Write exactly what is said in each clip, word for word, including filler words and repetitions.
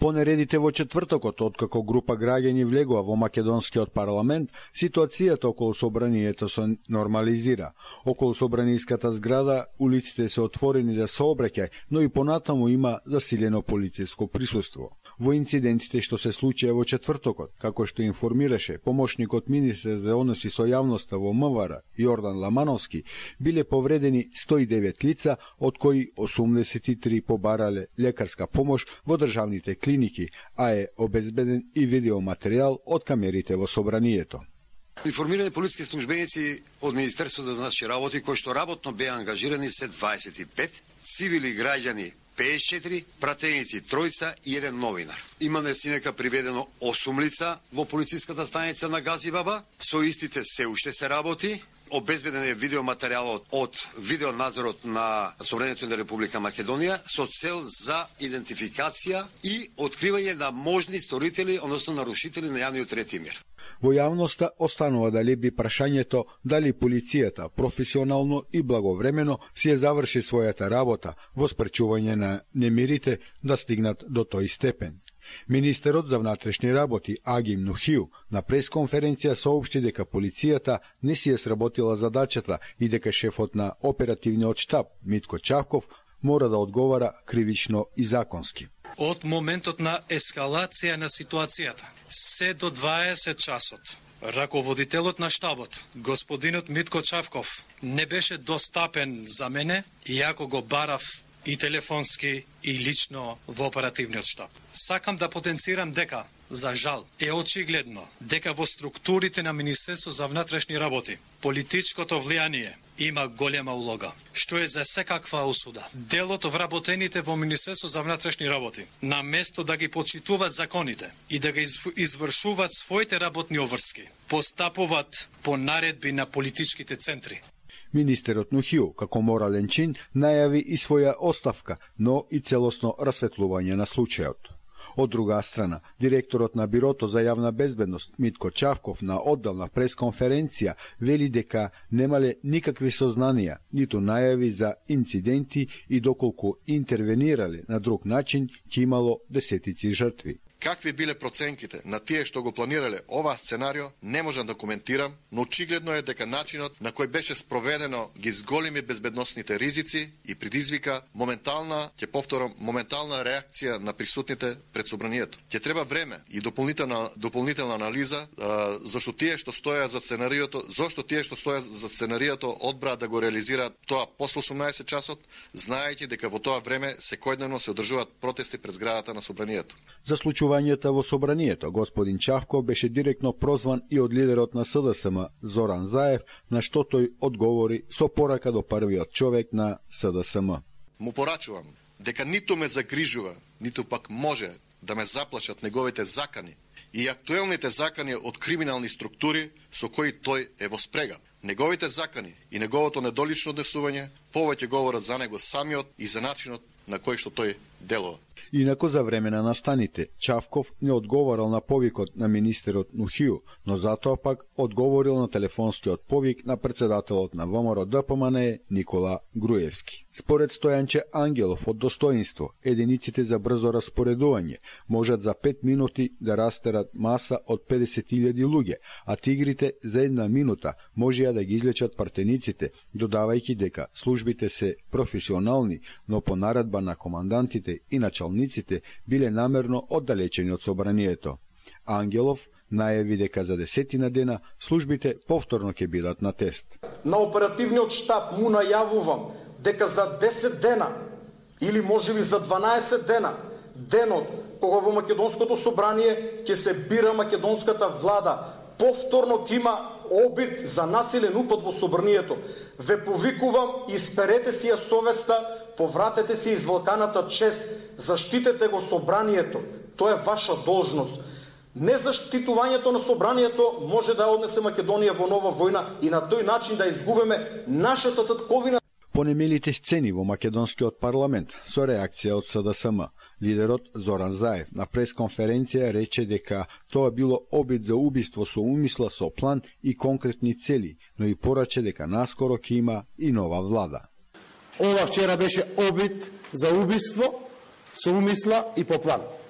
По нередите во четвртокот, откако група граѓани влегува во македонскиот парламент, ситуацијата околу собранието се нормализира. Околу собраниската зграда улиците се отворени за сообраќај, но и понатаму има засилено полициско присуство. Во инцидентите што се случија во четвртокот, како што информираше помошникот министер за односи со јавноста во МВР Јордан Ламановски, биле повредени сто и девет лица, од кои осумдесет и три побарале лекарска помош во државните клиники, а е обезбеден и видеоматеријал од камерите во собранието. Информирани полициски службеници од Министерството за внатрешни работи кои што работно беа ангажирани се дваесет и пет, цивили граѓани пеесет и четири, пратеници тројца и еден новинар. Има несинека приведено осум лица во полициската станица на Газибаба, со истите се уште се работи. Обезбеден е видеоматеријалот од видеонадзорот на Собранието на Република Македонија со цел за идентификација и откривање на можни сторители, односно нарушители на јавниот ред и мир. Во јавноста останува да леби прашањето дали полицијата професионално и благовремено си е заврши својата работа во спречување на немирите да стигнат до тој степен. Министерот за внатрешни работи Агим Нухиу на пресконференција соопшти дека полицијата не си е сработила задачата и дека шефот на оперативниот штаб Митко Чавков мора да одговара кривично и законски. Од моментот на ескалација на ситуацијата се до дваесет часот, раководителот на штабот, господинот Митко Чавков, не беше достапен за мене, иако го барав и телефонски и лично во оперативниот штаб. Сакам да потенцирам дека, за жал, е очигледно дека во структурите на Министерство за внатрешни работи политичкото влијание има голема улога, што е за секаква осуда. Делот вработените во Министерство за внатрешни работи, на место да ги почитуваат законите и да ги извршуваат своите работни обврски, постапуваат по наредби на политичките центри. Министерот Нухиу, како морален чин, најави и своја оставка, но и целосно расветлување на случајот. Од друга страна, директорот на Бирото за јавна безбедност Митко Чавков на одделна пресконференција вели дека немале никакви сознанија, ниту најави за инциденти и доколку интервенирале на друг начин, ќе имало десетици жртви. Какви биле проценките на тие што го планирале оваа сценарио, не можам да коментирам, но очигледно е дека начинот на кој беше спроведено ги зголеми безбедносните ризици и предизвика моментална, ќе повторам, моментална реакција на присутните пред собранието. Ќе треба време и дополнителна дополнителна анализа а, зашто тие што стојат за сценариото, зашто тие што стојат за сценариото одбраат да го реализираат тоа после осумнаесет часот, знаејќи дека во тоа време секојдневно се одржуваат протести пред зградата на собранието. За случувањето во собранието, господин Чавков беше директно прозван и од лидерот на СДСМ Зоран Заев, на што тој одговори со порака до првиот човек на СДСМ. Му порачувам дека ниту ме загрижува, ниту пак може да ме заплашат неговите закани и актуелните закани од криминални структури со кои тој е во спрега. Неговите закани и неговото недолично однесување повеќе говорат за него самиот и за начинот на кој што тој делува. Инако за време на настаните, Чавков не одговарал на повикот на министерот Нухиу, но затоа пак одговорил на телефонскиот повик на председателот на ВМРО ДПМН Никола Груевски. Според Стојанче Ангелов од Достоинство, единиците за брзо распоредување можат за пет минути да растерат маса од педесет илјади луѓе, а тигрите за една минута можеа да ги излечат партениците, додавајќи дека службите се професионални, но по наредба на командантите и началниците биле намерно оддалечени од собранието. Ангелов најави дека за десетина дена службите повторно ќе бидат на тест. На оперативниот штаб му најавувам дека за десет дена или можеби за дванаесет дена, денот кога во Македонското собрание ќе се бира македонската влада, повторно ќе има обид за насилен упад во собранието. Ве повикувам, исперете си ја совеста, повратете си извлаканата чест, заштитете го собранието. Тоа е ваша должност. Незаштитувањето на собранието може да однесе Македонија во нова војна и на тој начин да изгубиме нашата татковина. По немилите сцени во македонскиот парламент со реакција од СДСМ, лидерот Зоран Заев на пресконференција рече дека тоа било обид за убиство со умисла, со план и конкретни цели, но и пораче дека наскоро ќе има и нова влада. Ова вчера беше обид за убиство со умисла и по план.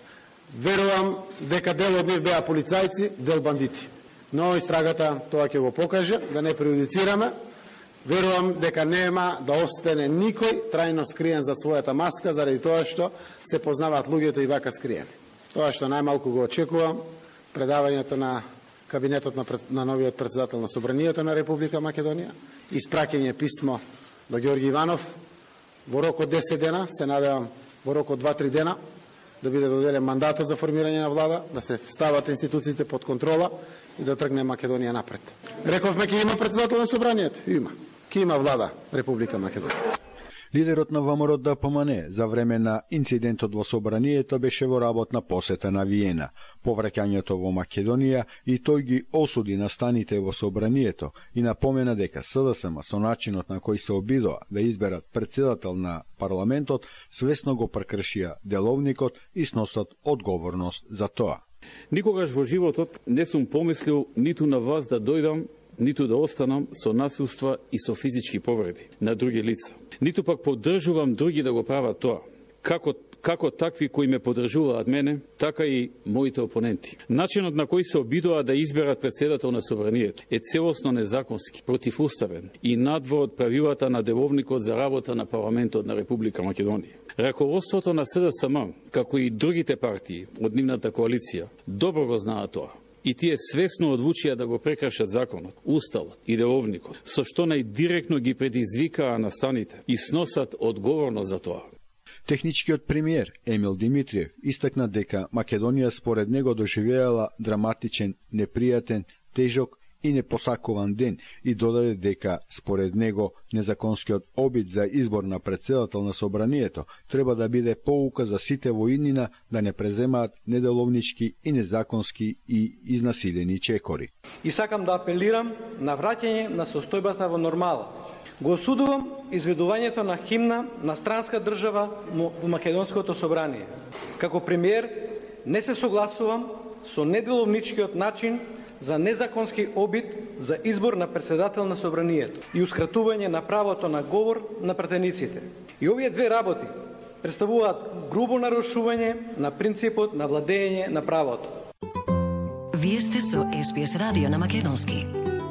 Верувам дека дел од нив беа полицајци, дел бандити. Но истрагата тоа ќе го покаже, да не преюдицираме. Верувам дека нема да остане никој трајно скриен за својата маска, заради тоа што се познаваат луѓето и вака скриени. Тоа што најмалку го очекувам, предавањето на кабинетот на, пред... на новиот председател на Собранието на Република Македонија, испраќање писмо до Ѓорги Иванов во рок од десет дена, се надевам во рок од два-три дена, да биде доделен мандатот за формирање на влада, да се стават институциите под контрола и да тргне Македонија напред. Рековме ќе има председател на Собранието, има. Ќе има влада Република Македонија. Лидерот на ВМРО ДПМН за време на инцидентот во Собранието беше во работна посета на Виена. По враќањето во Македонија и тој ги осуди настаните во Собранието и напомена дека СДСМ со начинот на кој се обидоа да изберат председател на парламентот свесно го прекршија деловникот и сносат одговорност за тоа. Никогаш во животот не сум помислил ниту на вас да дојдам, ниту да останам со насилства и со физички повреди на други лица. Ниту пак поддржувам други да го прават тоа. Како, како такви кои ме поддржуваат мене, така и моите опоненти. Начинот на кој се обидоа да изберат председател на Собранието е целосно незаконски, противуставен и надвор од правилата на деловникот за работа на парламентот на Република Македонија. Раководството на СДСМ, како и другите партии од нивната коалиција, добро го знаат тоа. И тие свесно одлучија да го прекрашат законот, уставот и деловникот, со што најдиректно ги предизвикаа настаните и сносат одговорност за тоа. Техничкиот премиер Емил Димитриев истакна дека Македонија според него доживеала драматичен, непријатен, тежок и непосакуван ден и додаде дека според него незаконскиот обид за избор на председател на Собранието треба да биде поука за сите во иднина да не преземаат неделовнички и незаконски и изнасилени чекори. И сакам да апелирам на враќање на состојбата во нормала. Го осудувам изведувањето на химна на странска држава во Македонското собрание. Како премиер не се согласувам со неделовничкиот начин за незаконски обид за избор на председател на Собранието и ускратување на правото на говор на пратениците. И овие две работи представуваат грубо нарушување на принципот на владење на правото. Вие сте со Ес Би Ес радио на македонски.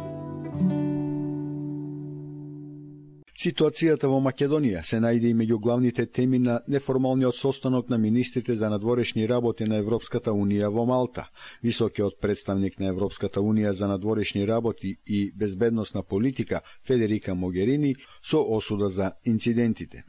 Ситуацијата во Македонија се најде и меѓу главните теми на неформалниот состанок на министрите за надворешни работи на Европската Унија во Малта. Високиот представник на Европската Унија за надворешни работи и безбедносна политика Федерика Могерини со осуда за инцидентите.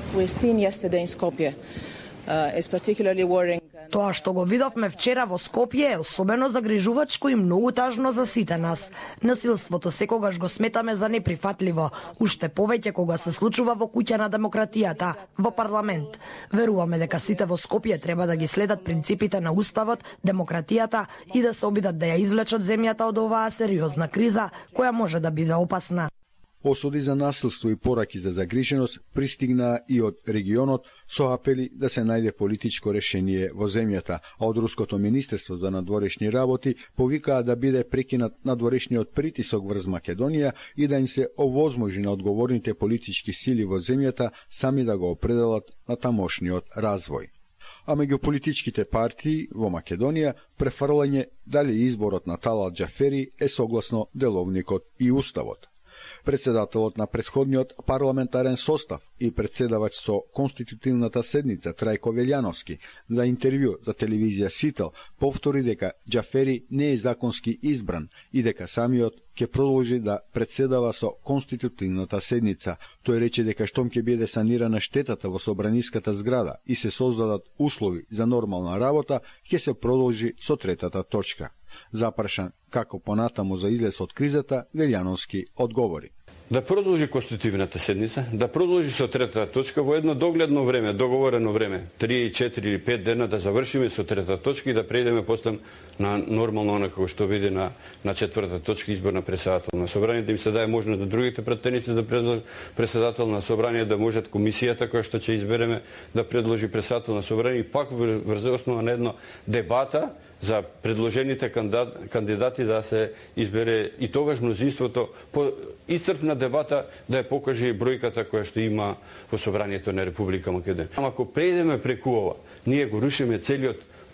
Тоа што го видовме вчера во Скопје е особено загрижувачко и многу тажно за сите нас. Насилството секогаш го сметаме за неприфатливо, уште повеќе кога се случува во куќа на демократијата, во парламент. Веруваме дека сите во Скопје треба да ги следат принципите на уставот, демократијата и да се обидат да ја извлечат земјата од оваа сериозна криза, која може да биде опасна. Осуди за насилство и пораки за загриженост пристигнаа и од регионот со апели да се најде политичко решение во земјата, а од Руското министерство за надворешни работи повикаа да биде прекинат надворешниот притисок врз Македонија и да им се овозможи на одговорните политички сили во земјата сами да го определат на тамошниот развој. А меѓу политичките партии во Македонија префрлање дали изборот на Талат Џафери е согласно деловникот и уставот. Председателот на претходниот парламентарен состав и председавач со конститутивната седница Трајко Велјановски за интервју за телевизија Сител повтори дека Џафери не е законски избран и дека самиот ќе продолжи да председава со конститутивната седница. Тој рече дека штом ќе биде санирана штетата во собраниската зграда и се создадат услови за нормална работа, ќе се продолжи со третата точка. Запрашан како понатаму за излез од кризата, Велјановски одговори. Да продолжи конститутивната седница, да продолжи со третата точка во едно догледно време, договорено време, три, четири или пет дена да завршиме со третата точка и да преидеме после на нормално оно како што биде на на четвртата точка избор на председател на собрание, да им се даде можност на другите пратеници да предложат председател на собрание, да можат комисијата која што ќе избереме да предложи председател на собрание и пак врз основа на едно дебата за предложените кандидати да се избере и тогаш мнозинството по исцрпна дебата да ја покаже и бројката која што има во собранието на Република Македонија. Ама ако преидеме преку ова, ние го рушиме целиот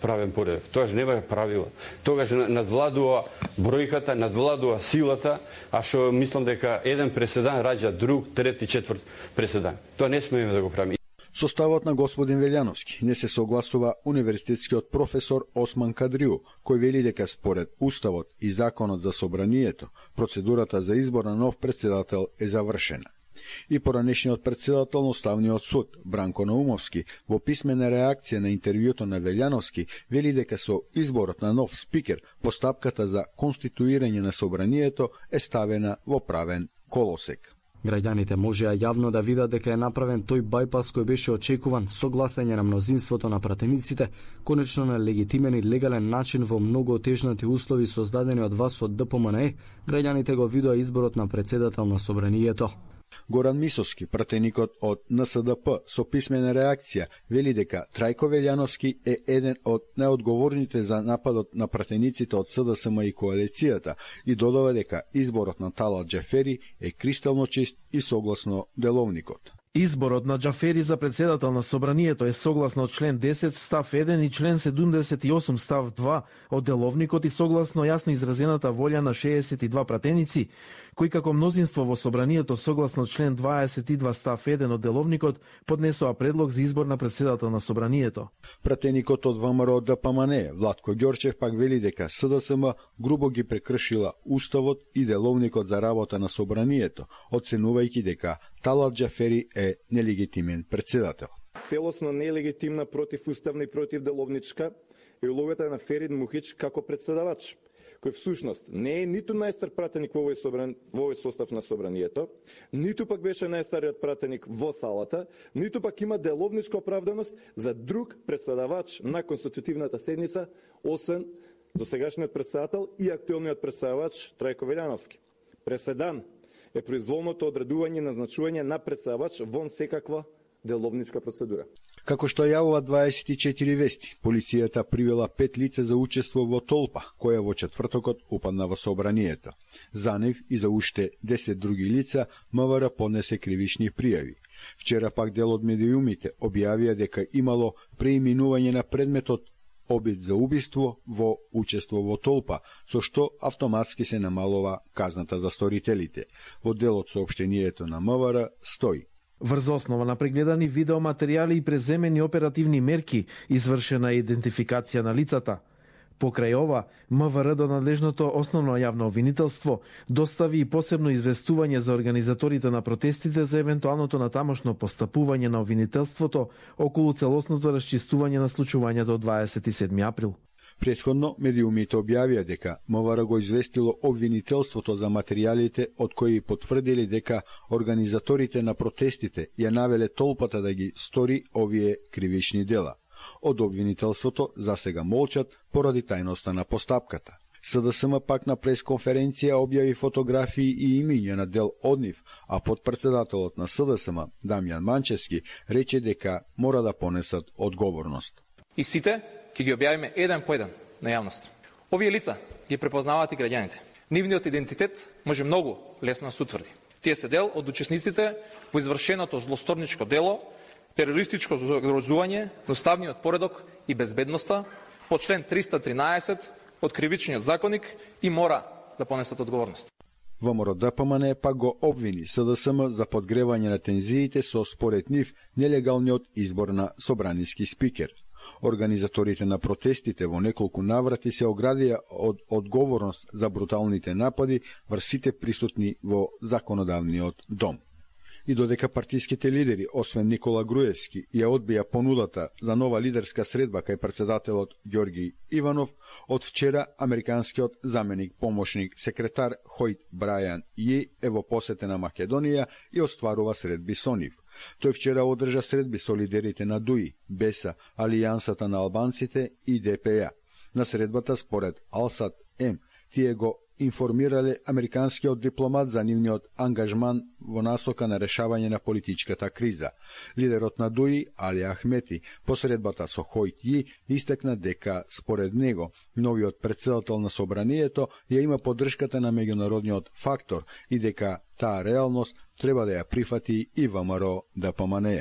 правен поредок. Тогаш нема правила. Тогаш надвладува бројката, надвладува силата, а што мислам дека еден преседан раѓа друг, трети, четврт преседан. Тоа не смееме да го правиме. Со ставот на господин Велјановски не се согласува универзитетскиот професор Осман Кадриу, кој вели дека според Уставот и Законот за собранието, процедурата за избор на нов председател е завршена. И поранешниот председател на Уставниот суд, Бранко Наумовски, во писмена реакција на интервјуто на Велјановски, вели дека со изборот на нов спикер, постапката за конституирање на собранието е ставена во правен колосек. Граѓаните можеа јавно да видат дека е направен тој бајпас кој беше очекуван со гласање на мнозинството на пратениците, конечно на легитимен и легален начин во многу отежнати услови создадени од вас од Д П М Н Е, граѓаните го видоа изборот на председател на собранието. Горан Мисовски, пратеникот од Н С Д П, со писмена реакција, вели дека Трајко Велјановски е еден од најодговорните за нападот на пратениците од С Д С М и коалицијата и додава дека изборот на Талат Џафери е кристално чист и согласно деловникот. Изборот на Џафери за председател на собранието е согласно член десет став еден и член седумдесет и осум став два од деловникот и согласно јасно изразената волја на шеесет и два пратеници, кои како мнозинство во собранието согласно член дваесет и два став еден од деловникот поднесоа предлог за избор на председател на собранието. Пратеникот од ВМРО Д П М Н Е, Владко Ѓорчев, пак вели дека С Д С М грубо ги прекршила Уставот и деловникот за работа на собранието, оценувајќи дека Талат Џафери е нелегитимен председател. Целосно нелегитимна, противуставна и противделовничка е улогата на Ферид Мухич како председавач, кој всушност не е ниту најстар пратеник во овој, собран, во овој состав на собранието, ниту пак беше најстариот пратеник во салата, ниту пак има деловничка оправданост за друг председавач на конститутивната седница, освен досегашниот председател и актуелниот председавач Трајко Велјановски. Преседан е произволното одредување и назначување на председавач вон секаква деловничка процедура. Како што јавува дваесет и четири вести, полицијата привела пет лица за учество во толпа, која во четвртокот упадна во собранието. За нив и за уште десет други лица М В Р поднесе кривични пријави. Вчера пак дел од медиумите објавија дека имало преименување на предметот обид за убиство во учество во толпа, со што автоматски се намалува казната за сторителите. Во делот соопштението на М В Р стои: врз основа на прегледани видеоматеријали и преземени оперативни мерки, извршена идентификација на лицата. Покрај ова, М В Р до надлежното основно јавно обвинителство достави и посебно известување за организаторите на протестите за евентуалното натамошно постапување на обвинителството околу целосното расчистување на случувањето од дваесет и седми април. Претходно, медиумите објавија дека М В Р го известило обвинителството за материјалите од кои потврдили дека организаторите на протестите ја навеле толпата да ги стори овие кривични дела. Од обвинителството засега молчат поради тајноста на постапката. С Д С М пак на пресконференција објави фотографии и имиња на дел од нив, а подпредседателот на С Д С М, Дамјан Манчевски, рече дека мора да понесат одговорност. И сите ќе ги објавиме еден по еден на јавност. Овие лица ги препознаваат и граѓаните. Нивниот идентитет може многу лесно да се утврди. Тие се дел од учесниците во извршеното злосторничко дело, терористичко загрозување на уставниот поредок и безбедноста по член триста тринаесет од Кривичниот законник и мора да понесат одговорност. ВМРО Д П М Н пак го обвини С Д С М за подгревање на тензиите со, според нив, нелегалниот избор на собраниски спикер. Организаторите на протестите во неколку наврати се оградија од одговорност за бруталните напади врз сите присутни во законодавниот дом. И додека партиските лидери, освен Никола Груевски, ја одбија понудата за нова лидерска средба кај председателот Ѓорги Иванов, од вчера американскиот заменик помошник секретар Хојт Брајан Ји е во посета на Македонија и остварува средби со нив. Тој вчера одржа средби со лидерите на ДУИ, БЕСА, Алијансата на албанците и Д П Ја. На средбата, според Алсат М, тие го информирале американскиот дипломат за нивниот ангажман во настока на решавање на политичката криза. Лидерот на ДУИ, Али Ахмети, по средбата со Хојт Ји, истекна дека, според него, новиот председател на собранието ја има поддршката на меѓународниот фактор и дека таа реалност треба да ја прифати и ВМРО Д П М Н Е.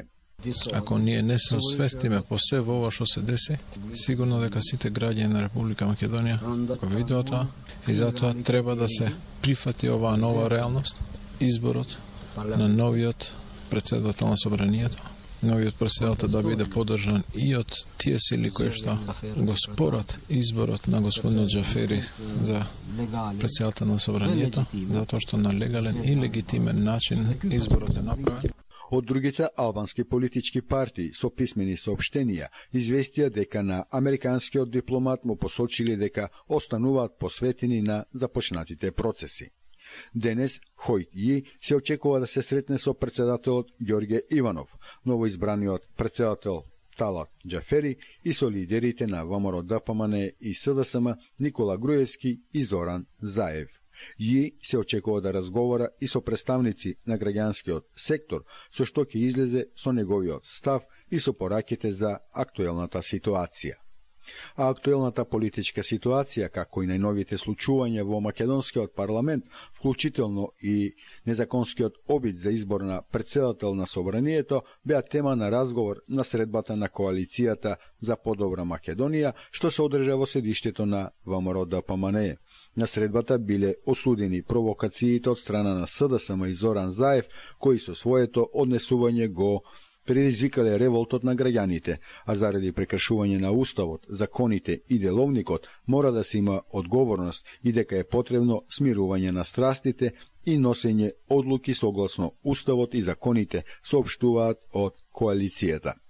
Ако ние не се освестиме по се во ова што се деси, сигурно дека сите граѓани на Република Македонија го видоа тоа и затоа треба да се прифати оваа нова реалност, изборот на новиот претседател на собранието, новиот претседател да биде поддржан и од тие сили кои што го спорат изборот на господинот Џафери за претседател на собранието, затоа што на легален и легитимен начин изборот е направен. Од другите албански политички партии со писмени соопштенија известија дека на американскиот дипломат му посочили дека остануваат посветени на започнатите процеси. Денес Хојт Ји се очекува да се сретне со претседателот Ѓорѓе Иванов, новоизбраниот претседател Талат Џафери и со лидерите на ВМРО Д П М Н и С Д С М Никола Груевски и Зоран Заев. Ји се очекува да разговара и со представници на граѓанскиот сектор, со што ќе излезе со неговиот став и со пораките за актуелната ситуација. А актуелната политичка ситуација, како и најновите случувања во македонскиот парламент, вклучително и незаконскиот обид за избор на претседател на собранието, беа тема на разговор на средбата на коалицијата за подобра Македонија, што се одржа во седиштето на ВМРО Д П М Н. На средбата биле осудени провокациите од страна на С Д С М и Зоран Заев, кои со своето однесување го предизвикале револтот на граѓаните, а заради прекршување на уставот, законите и деловникот мора да се има одговорност и дека е потребно смирување на страстите и носење одлуки согласно уставот и законите, соопштуваат од коалицијата.